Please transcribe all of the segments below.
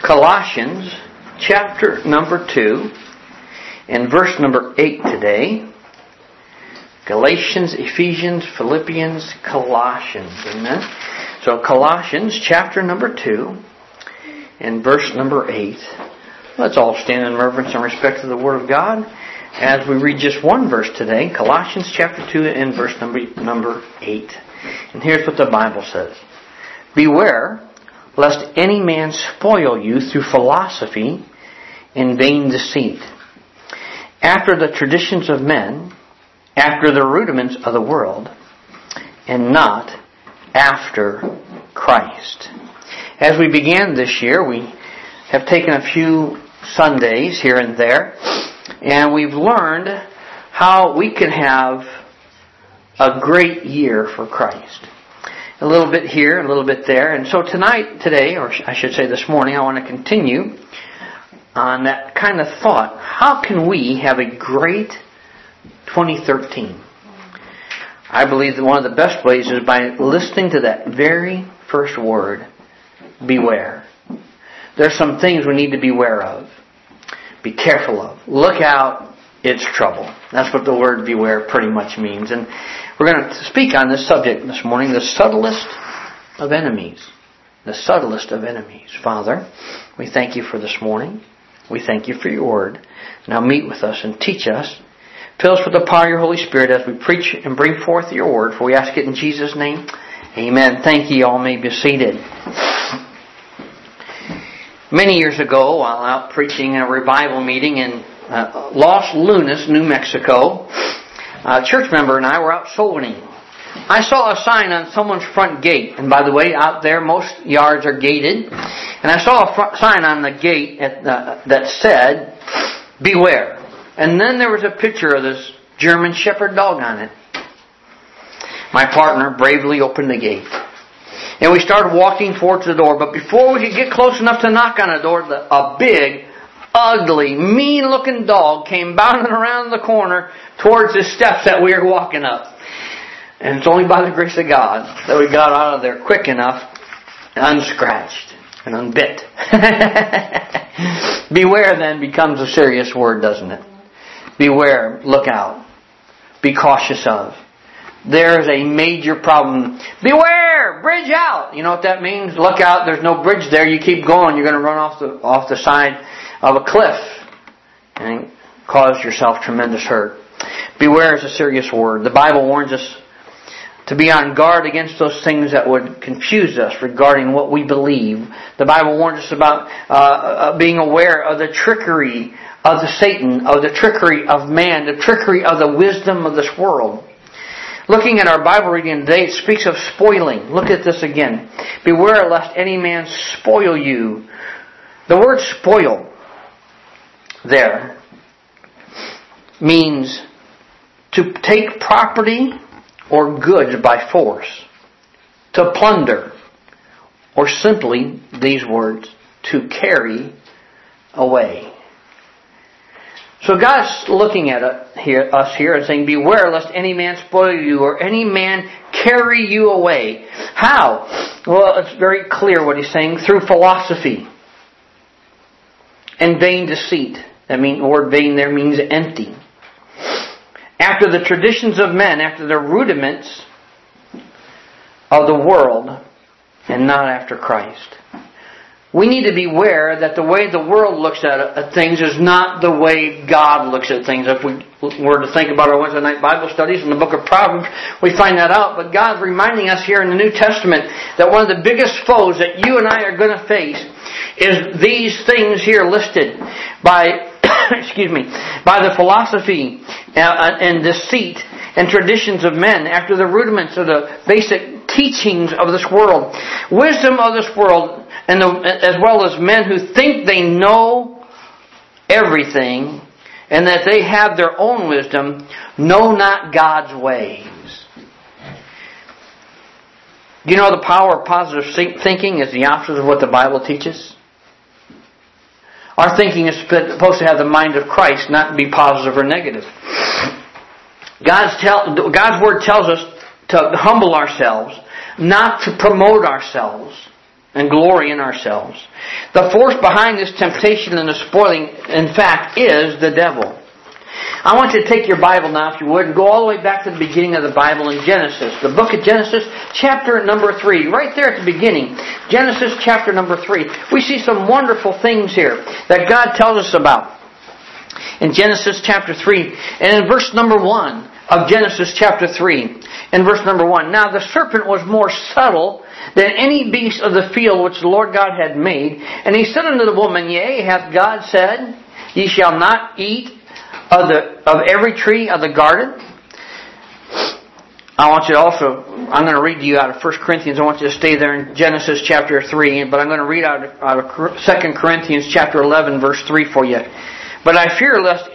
Colossians chapter number 2 and verse number 8 today. Galatians, Ephesians, Philippians, Colossians. Amen. So Colossians chapter number 2 and verse number 8. Let's all stand in reverence and respect to the Word of God as we read just one verse today. Colossians chapter 2 and verse number 8. And here's what the Bible says. Beware lest any man spoil you through philosophy and vain deceit, after the traditions of men, after the rudiments of the world, and not after Christ. As we began this year, we have taken a few Sundays here and there, and we've learned how we can have a great year for Christ. A little bit here, a little bit there. And so today, or I should say this morning, I want to continue on that kind of thought. How can we have a great 2013? I believe that one of the best ways is by listening to that very first word, beware. There's some things we need to beware of. Be careful of. Look out, it's trouble. That's what the word beware pretty much means. And we're going to speak on this subject this morning, the subtlest of enemies. The subtlest of enemies. Father, we thank you for this morning. We thank you for your word. Now meet with us and teach us. Fill us with the power of your Holy Spirit as we preach and bring forth your word. For we ask it in Jesus' name. Amen. Thank you. All may be seated. Many years ago, while out preaching in a revival meeting in Los Lunas, New Mexico, a church member and I were out soul winning. I saw a sign on someone's front gate. And by the way, out there, most yards are gated. And I saw a sign on the gate that said, beware. And then there was a picture of this German Shepherd dog on it. My partner bravely opened the gate. And we started walking towards the door. But before we could get close enough to knock on the door, a big, ugly, mean-looking dog came bounding around the corner towards the steps that we were walking up. And it's only by the grace of God that we got out of there quick enough, unscratched and unbit. Beware then becomes a serious word, doesn't it? Beware, look out, be cautious of. There's a major problem. Beware, bridge out. You know what that means? Look out, there's no bridge there. You keep going, you're going to run off the side of a cliff and cause yourself tremendous hurt. Beware is a serious word. The Bible warns us to be on guard against those things that would confuse us regarding what we believe. The Bible warns us about being aware of the trickery of the Satan, of the trickery of man, the trickery of the wisdom of this world. Looking at our Bible reading today, it speaks of spoiling. Look at this again. Beware lest any man spoil you. The word spoil there means to take property or goods by force, to plunder, or simply, these words, to carry away. So God's looking at us here and saying, beware lest any man spoil you or any man carry you away. How? Well, it's very clear what he's saying. Through philosophy and vain deceit. The word vain there means empty. After the traditions of men, after the rudiments of the world, and not after Christ. We need to beware that the way the world looks at things is not the way God looks at things. If we were to think about our Wednesday night Bible studies in the book of Proverbs, we find that out. But God's reminding us here in the New Testament that one of the biggest foes that you and I are going to face is these things here listed by by the philosophy and deceit and traditions of men, after the rudiments of the basic teachings of this world. Wisdom of this world, and as well as men who think they know everything and that they have their own wisdom, know not God's ways. Do you know the power of positive thinking is the opposite of what the Bible teaches? Our thinking is supposed to have the mind of Christ, not be positive or negative. God's Word tells us to humble ourselves, not to promote ourselves. and glory in ourselves. The force behind this temptation and the spoiling, in fact, is the devil. I want you to take your Bible now, if you would, and go all the way back to the beginning of the Bible in Genesis. The book of Genesis, chapter number 3. Right there at the beginning. Genesis chapter number 3. We see some wonderful things here that God tells us about. In Genesis chapter 3, and in verse number 1 of Genesis chapter 3, in verse number 1. Now the serpent was more subtle than any beast of the field which the Lord God had made. And he said unto the woman, Yea, hath God said, Ye shall not eat of every tree of the garden? I want you to also, I'm going to read to you out of 1 Corinthians. I want you to stay there in Genesis chapter 3, but I'm going to read out of 2 Corinthians chapter 11, verse 3 for you. But I fear lest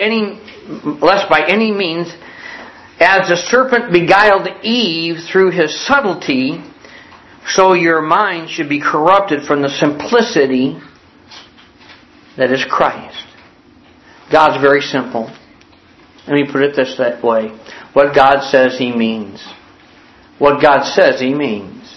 by any means, as the serpent beguiled Eve through his subtlety, so your mind should be corrupted from the simplicity that is Christ. God's very simple. Let me put it that way. What God says, He means. What God says, He means.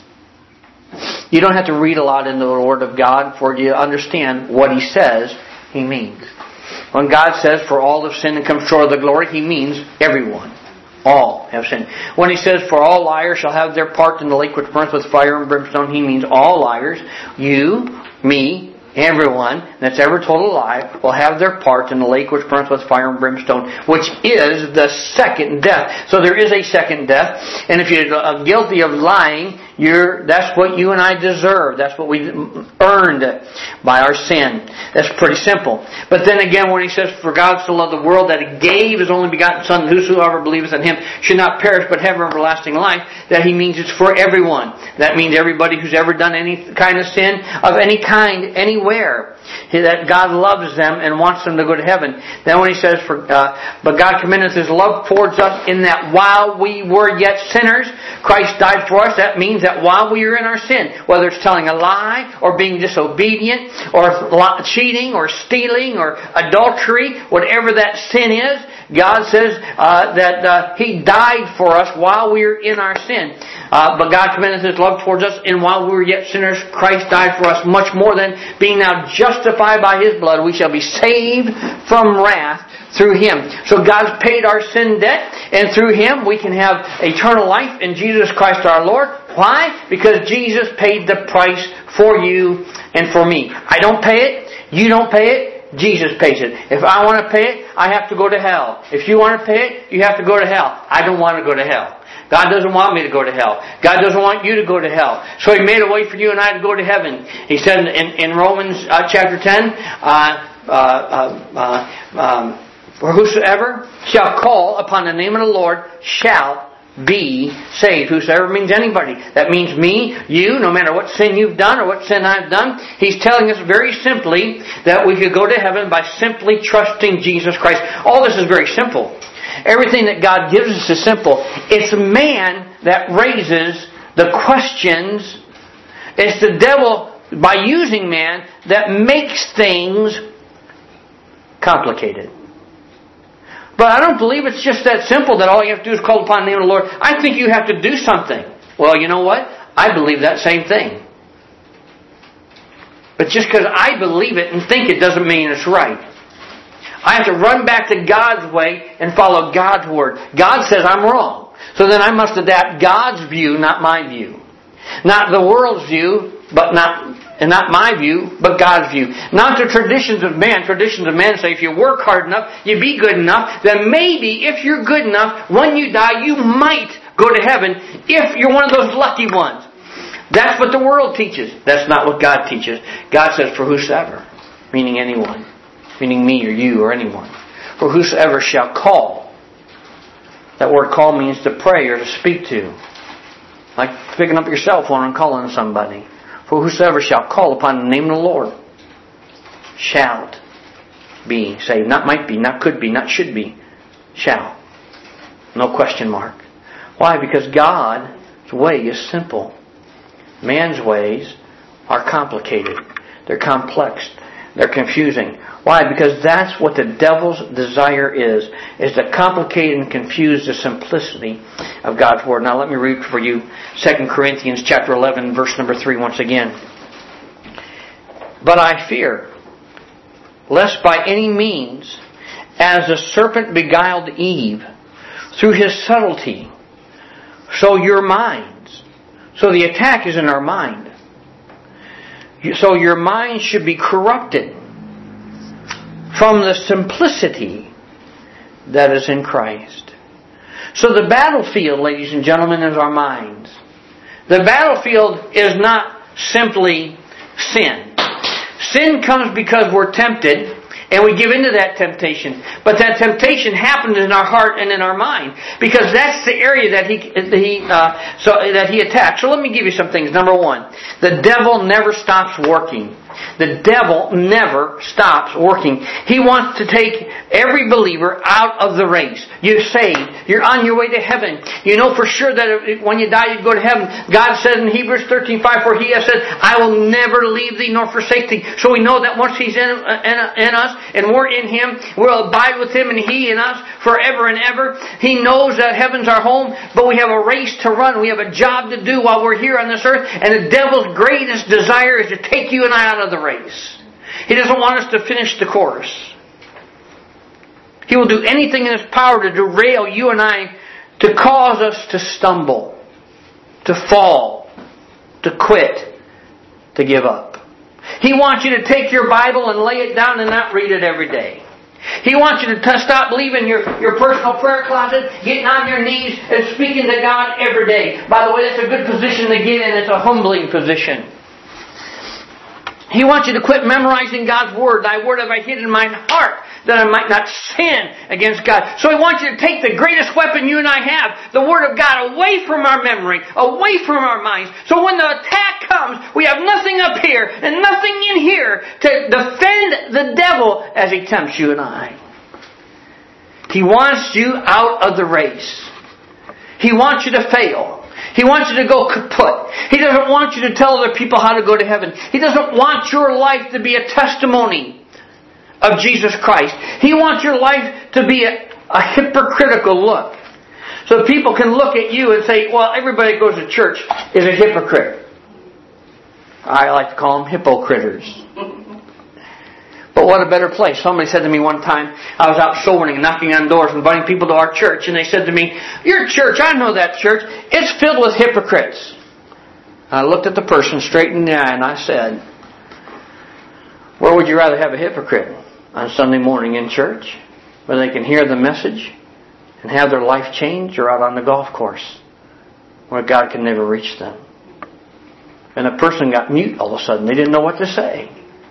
You don't have to read a lot into the Word of God for you to understand what He says, He means. When God says, for all have sinned and come short of the glory, He means everyone. All have sinned. When He says, for all liars shall have their part in the lake which burns with fire and brimstone, He means all liars. You, me, everyone that's ever told a lie will have their part in the lake which burns with fire and brimstone, which is the second death. So there is a second death. And if you're guilty of lying, that's what you and I deserve. That's what we earned by our sin. That's pretty simple. But then again, when He says, for God so loved the world that He gave His only begotten Son, whosoever believeth in Him should not perish but have everlasting life, that He means it's for everyone. That means everybody who's ever done any kind of sin of any kind, anywhere. That God loves them and wants them to go to heaven. Then when He says, but God commendeth His love towards us in that while we were yet sinners, Christ died for us. That means that while we are in our sin, whether it's telling a lie or being disobedient or cheating or stealing or adultery, whatever that sin is, God says that He died for us while we are in our sin. But God commendeth His love towards us, and while we were yet sinners, Christ died for us. Much more than being now justified by His blood, we shall be saved from wrath through Him. So God's paid our sin debt, and through Him we can have eternal life in Jesus Christ our Lord. Why? Because Jesus paid the price for you and for me. I don't pay it. You don't pay it. Jesus pays it. If I want to pay it, I have to go to hell. If you want to pay it, you have to go to hell. I don't want to go to hell. God doesn't want me to go to hell. God doesn't want you to go to hell. So He made a way for you and I to go to heaven. He said in Romans chapter 10, for whosoever shall call upon the name of the Lord shall be saved. Whosoever means anybody. That means me, you, no matter what sin you've done or what sin I've done. He's telling us very simply that we could go to heaven by simply trusting Jesus Christ. All this is very simple. Everything that God gives us is simple. It's man that raises the questions. It's the devil, by using man, that makes things complicated. But I don't believe it's just that simple that all you have to do is call upon the name of the Lord. I think you have to do something. Well, you know what? I believe that same thing. But just because I believe it and think it doesn't mean it's right. I have to run back to God's way and follow God's Word. God says I'm wrong. So then I must adapt God's view, not my view. Not the world's view, but not my view, but God's view. Not the traditions of man. Traditions of man say if you work hard enough, you be good enough, then maybe if you're good enough, when you die, you might go to heaven if you're one of those lucky ones. That's what the world teaches. That's not what God teaches. God says, for whosoever, meaning anyone. Meaning me or you or anyone. For whosoever shall call. That word call means to pray or to speak to. Like picking up your cell phone and calling somebody. For whosoever shall call upon the name of the Lord shall be saved. Not might be, not could be, not should be. Shall. No question mark. Why? Because God's way is simple. Man's ways are complicated. They're complex. They're confusing. Why? Because that's what the devil's desire is to complicate and confuse the simplicity of God's Word. Now let me read for you 2 Corinthians chapter 11, verse number 3 once again. But I fear, lest by any means, as the serpent beguiled Eve through his subtlety, so your minds, so the attack is in our mind, so your mind should be corrupted from the simplicity that is in Christ. So the battlefield, ladies and gentlemen, is our minds. The battlefield is not simply sin. Sin comes because we're tempted, and we give into that temptation. But that temptation happens in our heart and in our mind, because that's the area that he attacks. So let me give you some things. Number one, the devil never stops working. The devil never stops working. He wants to take every believer out of the race. You're saved. You're on your way to heaven. You know for sure that when you die, you go to heaven. God says in Hebrews 13:5, for He has said, I will never leave thee nor forsake thee. So we know that once He's in us and we're in Him, we'll abide with Him and He in us forever and ever. He knows that heaven's our home, but we have a race to run. We have a job to do while we're here on this earth. And the devil's greatest desire is to take you and I out of the race. He doesn't want us to finish the course. He will do anything in his power to derail you and I, to cause us to stumble, to fall, to quit, to give up. He wants you to take your Bible and lay it down and not read it every day. He wants you to stop leaving your personal prayer closet, getting on your knees and speaking to God every day. By the way, that's a good position to get in. It's a humbling position. He wants you to quit memorizing God's Word. Thy Word have I hid in mine heart, that I might not sin against God. So He wants you to take the greatest weapon you and I have, the Word of God, away from our memory, away from our minds. So when the attack comes, we have nothing up here and nothing in here to defend the devil as he tempts you and I. He wants you out of the race. He wants you to fail. He wants you to go kaput. He doesn't want you to tell other people how to go to heaven. He doesn't want your life to be a testimony of Jesus Christ. He wants your life to be a hypocritical look. So people can look at you and say, well, everybody who goes to church is a hypocrite. I like to call them hypocritters. But what a better place. Somebody said to me one time, I was out soul winning and knocking on doors, inviting people to our church, and they said to me, your church, I know that church, it's filled with hypocrites. I looked at the person straight in the eye and I said, where would you rather have a hypocrite? On Sunday morning in church, where they can hear the message and have their life changed, or out on the golf course where God can never reach them? And the person got mute all of a sudden. They didn't know what to say.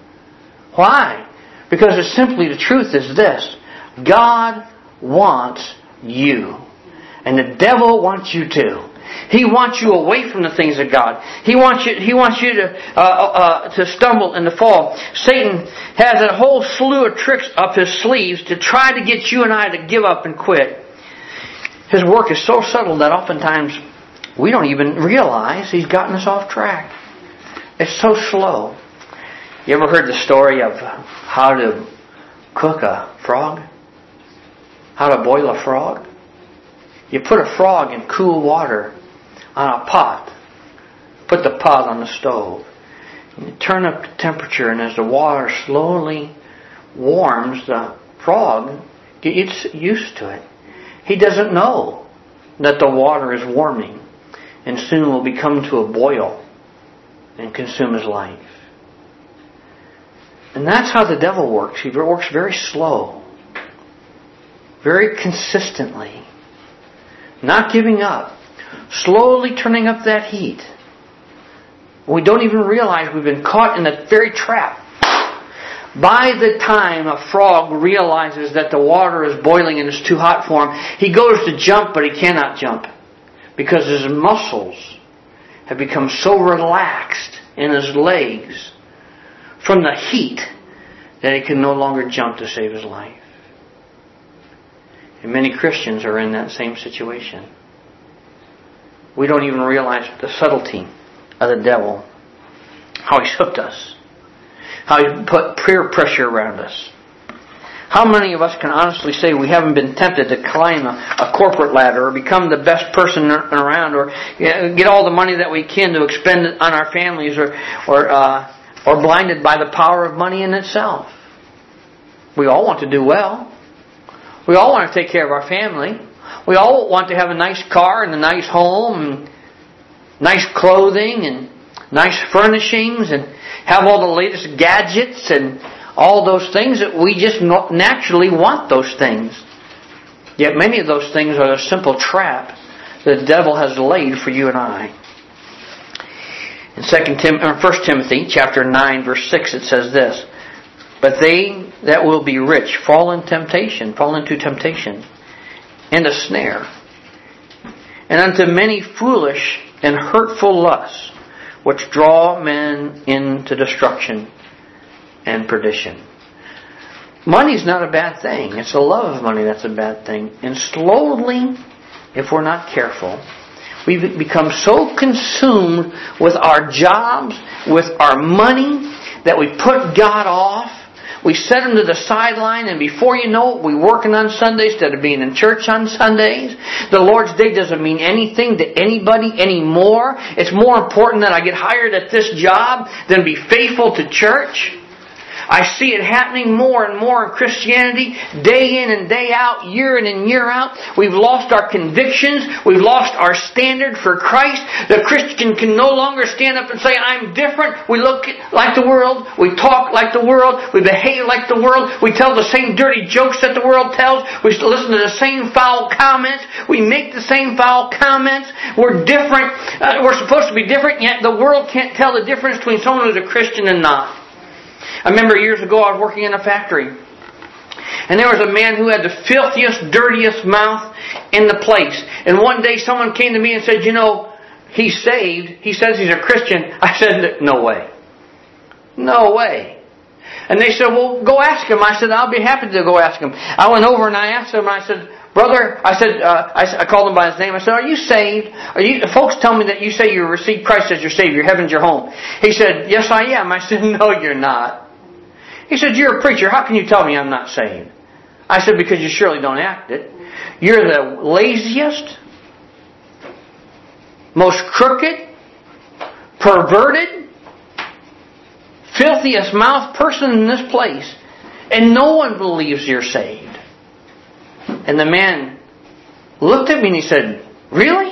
Why? Because it's simply, the truth is this: God wants you. And the devil wants you too. He wants you away from the things of God. He wants you to stumble and to fall. Satan has a whole slew of tricks up his sleeves to try to get you and I to give up and quit. His work is so subtle that oftentimes we don't even realize he's gotten us off track. It's so slow. You ever heard the story of how to cook a frog? How to boil a frog? You put a frog in cool water on a pot. Put the pot on the stove. And you turn up the temperature, and as the water slowly warms, the frog gets used to it. He doesn't know that the water is warming, and soon will become to a boil and consume his life. And that's how the devil works. He works very slow, very consistently, not giving up, slowly turning up that heat. We don't even realize we've been caught in the very trap. By the time a frog realizes that the water is boiling and it's too hot for him, he goes to jump, but he cannot jump because his muscles have become so relaxed in his legs from the heat that he can no longer jump to save his life. And many Christians are in that same situation. We don't even realize the subtlety of the devil, how he's hooked us, how he put peer pressure around us. How many of us can honestly say we haven't been tempted to climb a corporate ladder or become the best person around, or get all the money that we can to expend it on our families, or or blinded by the power of money in itself. We all want to do well. We all want to take care of our family. We all want to have a nice car and a nice home and nice clothing and nice furnishings and have all the latest gadgets and all those things that we just naturally want those things. Yet many of those things are a simple trap that the devil has laid for you and I. In 1 Timothy chapter 9 verse 6 it says this, "But they that will be rich fall into temptation, and a snare, and unto many foolish and hurtful lusts, which draw men into destruction and perdition." Money's not a bad thing. It's the love of money that's a bad thing. And slowly, if we're not careful, we become so consumed with our jobs, with our money, that we put God off. We set Him to the sideline, and before you know it, we're working on Sundays instead of being in church on Sundays. The Lord's Day doesn't mean anything to anybody anymore. It's more important that I get hired at this job than be faithful to church. I see it happening more and more in Christianity, day in and day out, year in and year out. We've lost our convictions. We've lost our standard for Christ. The Christian can no longer stand up and say, "I'm different." We look like the world. We talk like the world. We behave like the world. We tell the same dirty jokes that the world tells. We listen to the same foul comments. We make the same foul comments. We're different. We're supposed to be different, yet the world can't tell the difference between someone who's a Christian and not. I remember years ago I was working in a factory. And there was a man who had the filthiest, dirtiest mouth in the place. And one day someone came to me and said, "You know, he's saved. He says he's a Christian." I said, "No way. No way." And they said, "Well, go ask him." I said, "I'll be happy to go ask him." I went over and I asked him, and I said, "Brother," I called him by his name. I said, "Are you saved? Folks tell me that you say you received Christ as your Savior. Heaven's your home." He said, "Yes, I am." I said, "No, you're not." He said, "You're a preacher. How can you tell me I'm not saved?" I said, "Because you surely don't act it. You're the laziest, most crooked, perverted, filthiest mouthed person in this place. And no one believes you're saved." And the man looked at me and he said, "Really?"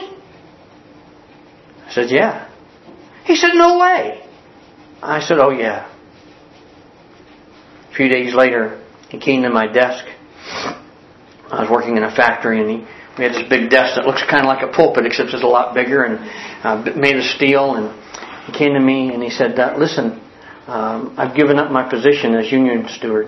I said, "Yeah." He said, "No way." I said, "Oh yeah." A few days later, he came to my desk. I was working in a factory, and we had this big desk that looks kind of like a pulpit, except it's a lot bigger and made of steel. And he came to me and he said, "Listen, I've given up my position as union steward.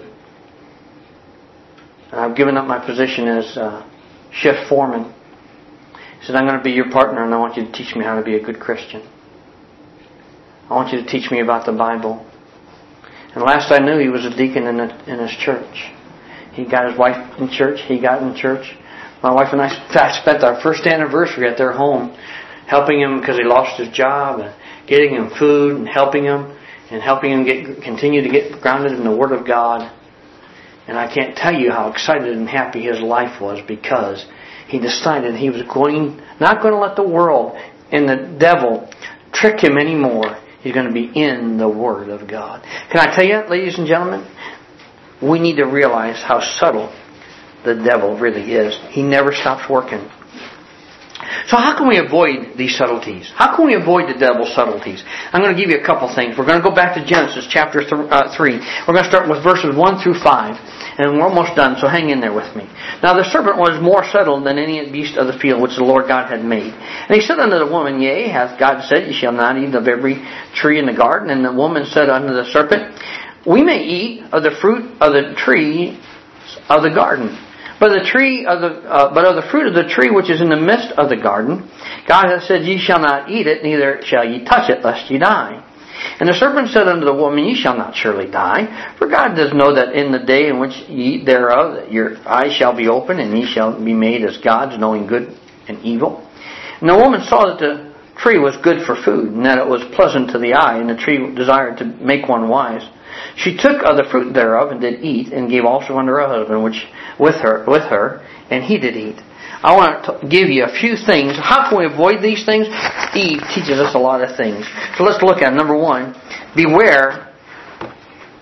I've given up my position as shift foreman." He said, "I'm going to be your partner, and I want you to teach me how to be a good Christian. I want you to teach me about the Bible." And last I knew, he was a deacon in his church. He got his wife in church. He got in church. My wife and I spent our first anniversary at their home, helping him because he lost his job, and getting him food, and helping him continue to get grounded in the Word of God. And I can't tell you how excited and happy his life was, because he decided he was not going to let the world and the devil trick him anymore. He's going to be in the Word of God. Can I tell you, ladies and gentlemen, we need to realize how subtle the devil really is. He never stops working. So how can we avoid these subtleties? How can we avoid the devil's subtleties? I'm going to give you a couple things. We're going to go back to Genesis chapter 3. We're going to start with verses 1 through 5. And we're almost done, so hang in there with me. Now the serpent was more subtle than any beast of the field which the Lord God had made. And he said unto the woman, "Yea, hath God said, Ye shall not eat of every tree in the garden? And the woman said unto the serpent, We may eat of the fruit of the tree of the garden. But of the fruit of the tree which is in the midst of the garden, God hath said, Ye shall not eat it, neither shall ye touch it, lest ye die. And the serpent said unto the woman, Ye shall not surely die, for God does know that in the day in which ye eat thereof, that your eyes shall be opened, and ye shall be made as gods, knowing good and evil. And the woman saw that the tree was good for food, and that it was pleasant to the eye, and the tree desired to make one wise. She took of the fruit thereof, and did eat, and gave also unto her husband, which with her, and he did eat. I want to give you a few things. How can we avoid these things? Eve teaches us a lot of things. So let's look at it. Number one, beware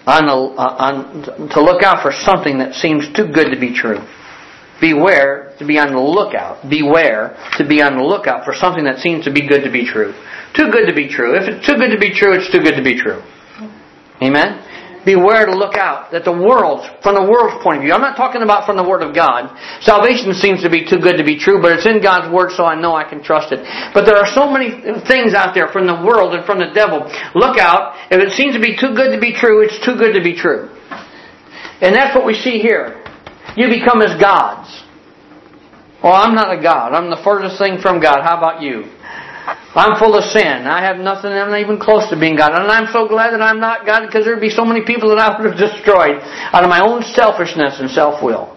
to look out for something that seems too good to be true. Beware to be on the lookout. Beware to be on the lookout for something that seems to be good to be true. Too good to be true. If it's too good to be true, it's too good to be true. Amen? Beware to look out that from the world's point of view. I'm not talking about from the Word of God. Salvation seems to be too good to be true, but it's in God's Word, so I know I can trust it. But there are so many things out there from the world and from the devil. Look out. If it seems to be too good to be true, it's too good to be true. And that's what we see here. You become as gods. Well, I'm not a god. I'm the furthest thing from God. How about you? I'm full of sin. I have nothing. I'm not even close to being God. And I'm so glad that I'm not God, because there would be so many people that I would have destroyed out of my own selfishness and self-will.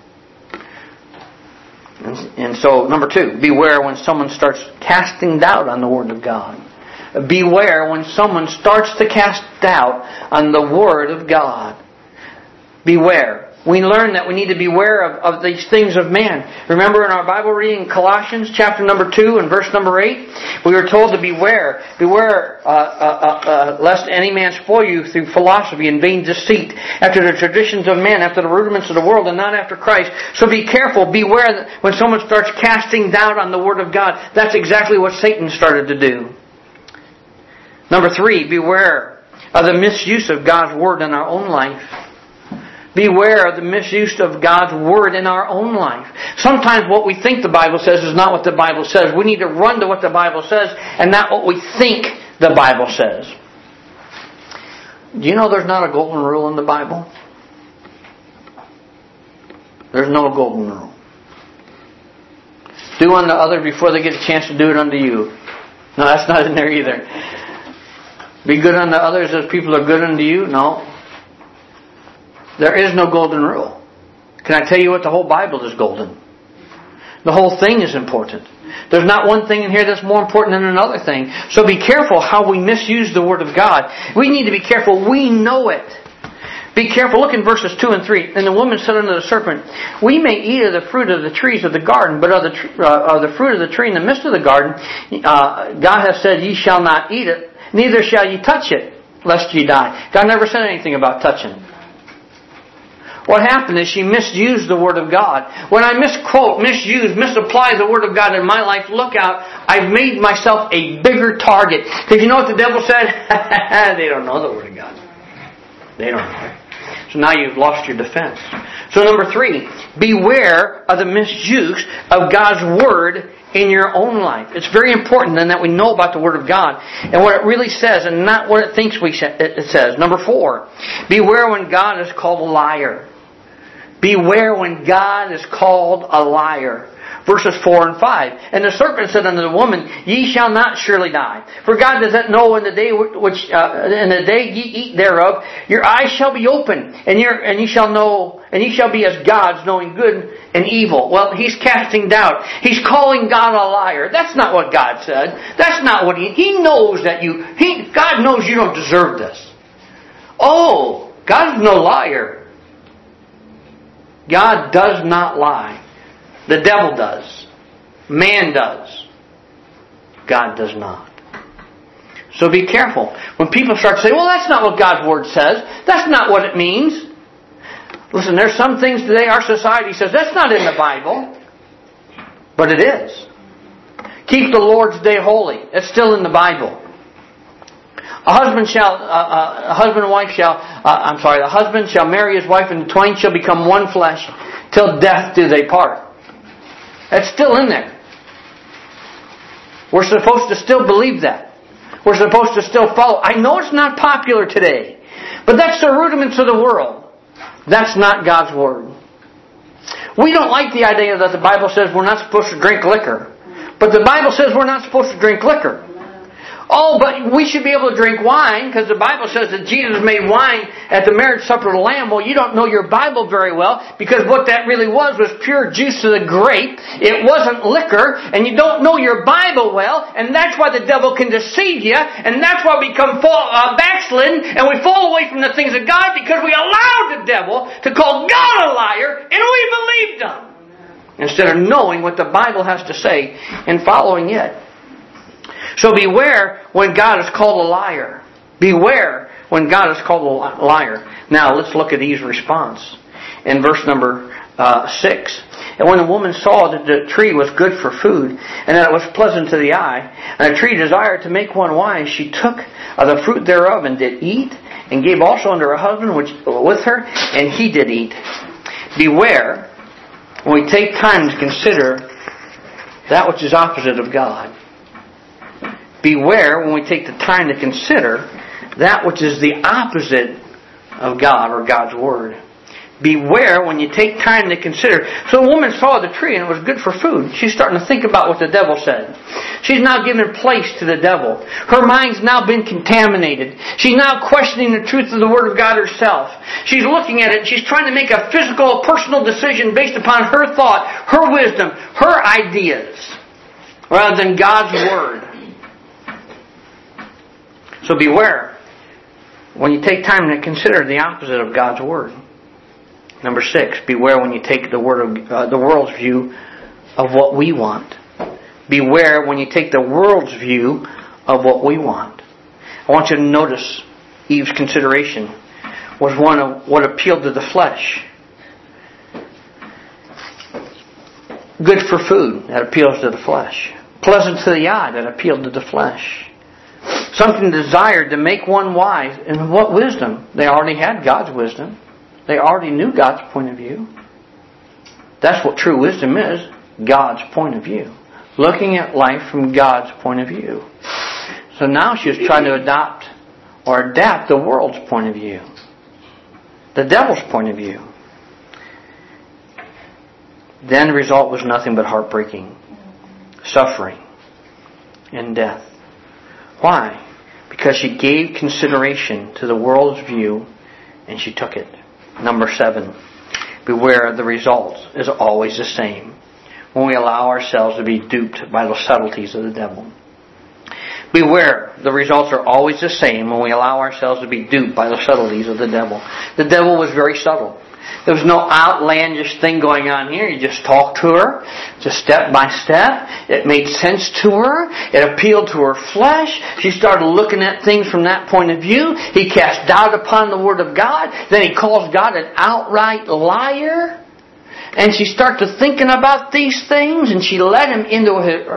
And so, number 2, beware when someone starts casting doubt on the Word of God. Beware when someone starts to cast doubt on the Word of God. Beware. We learn that we need to beware of these things of man. Remember in our Bible reading, Colossians chapter number 2 and verse number 8, we were told to beware. Beware lest any man spoil you through philosophy and vain deceit, after the traditions of men, after the rudiments of the world, and not after Christ. So be careful. Beware that when someone starts casting doubt on the Word of God. That's exactly what Satan started to do. Number 3, beware of the misuse of God's Word in our own life. Beware of the misuse of God's Word in our own life. Sometimes what we think the Bible says is not what the Bible says. We need to run to what the Bible says and not what we think the Bible says. Do you know there's not a golden rule in the Bible? There's no golden rule. Do unto others before they get a chance to do it unto you. No, that's not in there either. Be good unto others as people are good unto you? No. There is no golden rule. Can I tell you what? The whole Bible is golden. The whole thing is important. There's not one thing in here that's more important than another thing. So be careful how we misuse the Word of God. We need to be careful. We know it. Be careful. Look in verses 2 and 3. And the woman said unto the serpent, We may eat of the fruit of the trees of the garden, but of the fruit of the tree in the midst of the garden, God has said, Ye shall not eat it, neither shall ye touch it, lest ye die. God never said anything about touching. What happened is she misused the Word of God. When I misapply the Word of God in my life, look out, I've made myself a bigger target. Because you know what the devil said? They don't know the Word of God. They don't know it. So now you've lost your defense. So number 3, beware of the misuse of God's Word in your own life. It's very important then that we know about the Word of God and what it really says and not what it thinks it says. Number 4, beware when God is called a liar. Beware when God is called a liar. Verses 4 and 5. And the serpent said unto the woman, Ye shall not surely die. For God does not know in the day in the day ye eat thereof, your eyes shall be open, and ye shall be as gods, knowing good and evil. Well, he's casting doubt. He's calling God a liar. That's not what God said. That's not what He knows that God knows you don't deserve this. Oh, God's no liar. God does not lie. The devil does. Man does. God does not. So be careful. When people start to say, well, that's not what God's Word says. That's not what it means. Listen, there's some things today our society says, that's not in the Bible. But it is. Keep the Lord's day holy. It's still in the Bible. The husband shall marry his wife, and the twain shall become one flesh, till death do they part. That's still in there. We're supposed to still believe that. We're supposed to still follow. I know it's not popular today, but that's the rudiments of the world. That's not God's Word. We don't like the idea that the Bible says we're not supposed to drink liquor. But the Bible says we're not supposed to drink liquor. Oh, but we should be able to drink wine, because the Bible says that Jesus made wine at the marriage supper of the Lamb. Well, you don't know your Bible very well, because what that really was pure juice of the grape. It wasn't liquor, and you don't know your Bible well, and that's why the devil can deceive you, and that's why we become backslidden, and we fall away from the things of God, because we allowed the devil to call God a liar, and we believed him, instead of knowing what the Bible has to say and following it. So beware when God is called a liar. Beware when God is called a liar. Now let's look at Eve's response in verse number 6. And when the woman saw that the tree was good for food, and that it was pleasant to the eye, and the tree desired to make one wise, she took of the fruit thereof and did eat, and gave also unto her husband which with her, and he did eat. Beware when we take time to consider that which is opposite of God. Beware when we take the time to consider that which is the opposite of God or God's Word. Beware when you take time to consider. So the woman saw the tree and it was good for food. She's starting to think about what the devil said. She's now given place to the devil. Her mind's now been contaminated. She's now questioning the truth of the Word of God herself. She's looking at it. She's trying to make a physical, personal decision based upon her thought, her wisdom, her ideas, rather than God's Word. So beware when you take time to consider the opposite of God's Word. Number 6, beware when you take the world's view of what we want. Beware when you take the world's view of what we want. I want you to notice Eve's consideration was one of what appealed to the flesh. Good for food, that appeals to the flesh. Pleasant to the eye, that appealed to the flesh. Something desired to make one wise. And what wisdom? They already had God's wisdom. They already knew God's point of view. That's what true wisdom is. God's point of view. Looking at life from God's point of view. So now she was trying to adopt or adapt the world's point of view. The devil's point of view. Then the result was nothing but heartbreaking, suffering, and death. Why? Because she gave consideration to the world's view and she took it. Number 7, beware the result is always the same when we allow ourselves to be duped by the subtleties of the devil. Beware, the results are always the same when we allow ourselves to be duped by the subtleties of the devil. The devil was very subtle. There was no outlandish thing going on here. You just talked to her, just step by step. It made sense to her. It appealed to her flesh. She started looking at things from that point of view. He cast doubt upon the Word of God. Then he calls God an outright liar. And she started thinking about these things, and she let him into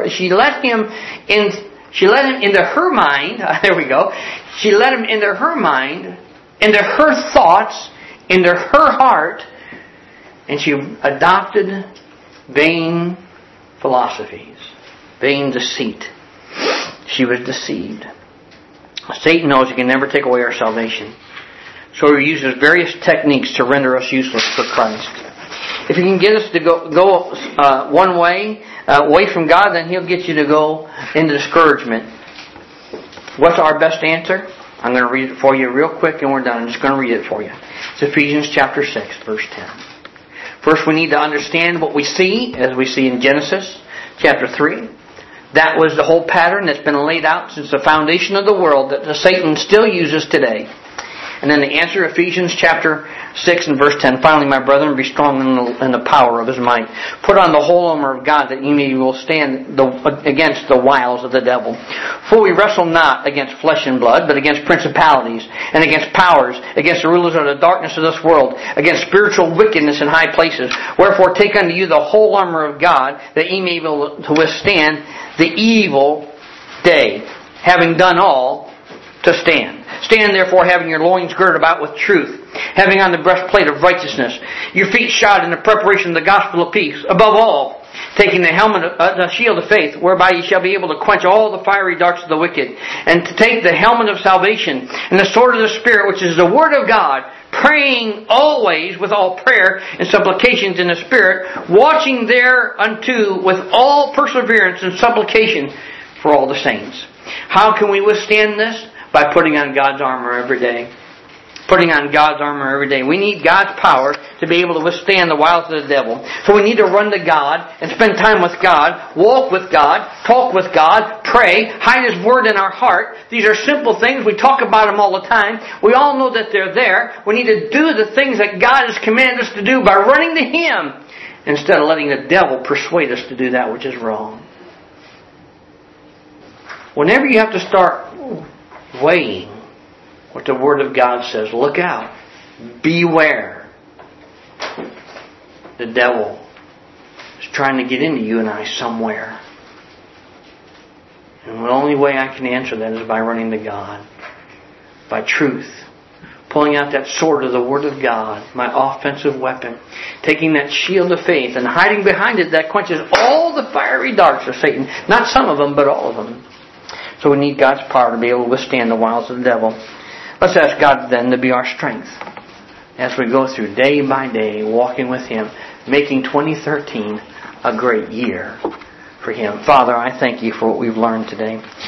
her mind. There we go. She let him into her mind, into her thoughts, into her heart, and she adopted vain philosophies, vain deceit. She was deceived. Satan knows he can never take away our salvation. So he uses various techniques to render us useless for Christ. If he can get us to go one way, away from God, then he'll get you to go into discouragement. What's our best answer? I'm going to read it for you real quick and we're done. I'm just going to read it for you. It's Ephesians chapter 6, verse 10. First, we need to understand what we see, as we see in Genesis chapter 3. That was the whole pattern that's been laid out since the foundation of the world that Satan still uses today. And then the answer, Ephesians chapter 6 and verse 10. Finally, my brethren, be strong in the power of His might. Put on the whole armor of God that you may will stand against the wiles of the devil. For we wrestle not against flesh and blood, but against principalities and against powers, against the rulers of the darkness of this world, against spiritual wickedness in high places. Wherefore take unto you the whole armor of God that ye may be able to withstand the evil day, having done all to stand. Stand therefore, having your loins girded about with truth, having on the breastplate of righteousness, your feet shod in the preparation of the gospel of peace. Above all, taking the helmet, the shield of faith, whereby ye shall be able to quench all the fiery darts of the wicked, and to take the helmet of salvation and the sword of the Spirit, which is the Word of God, praying always with all prayer and supplications in the Spirit, watching thereunto with all perseverance and supplication for all the saints. How can we withstand this? By putting on God's armor every day. Putting on God's armor every day. We need God's power to be able to withstand the wiles of the devil. So we need to run to God and spend time with God, walk with God, talk with God, pray, hide His Word in our heart. These are simple things. We talk about them all the time. We all know that they're there. We need to do the things that God has commanded us to do by running to Him instead of letting the devil persuade us to do that which is wrong. Whenever you have to start weighing what the Word of God says. Look out. Beware. The devil is trying to get into you and I somewhere. And the only way I can answer that is by running to God. By truth. Pulling out that sword of the Word of God, my offensive weapon. Taking that shield of faith and hiding behind it that quenches all the fiery darts of Satan. Not some of them, but all of them. So we need God's power to be able to withstand the wiles of the devil. Let's ask God then to be our strength as we go through day by day, walking with Him, making 2013 a great year for Him. Father, I thank You for what we've learned today.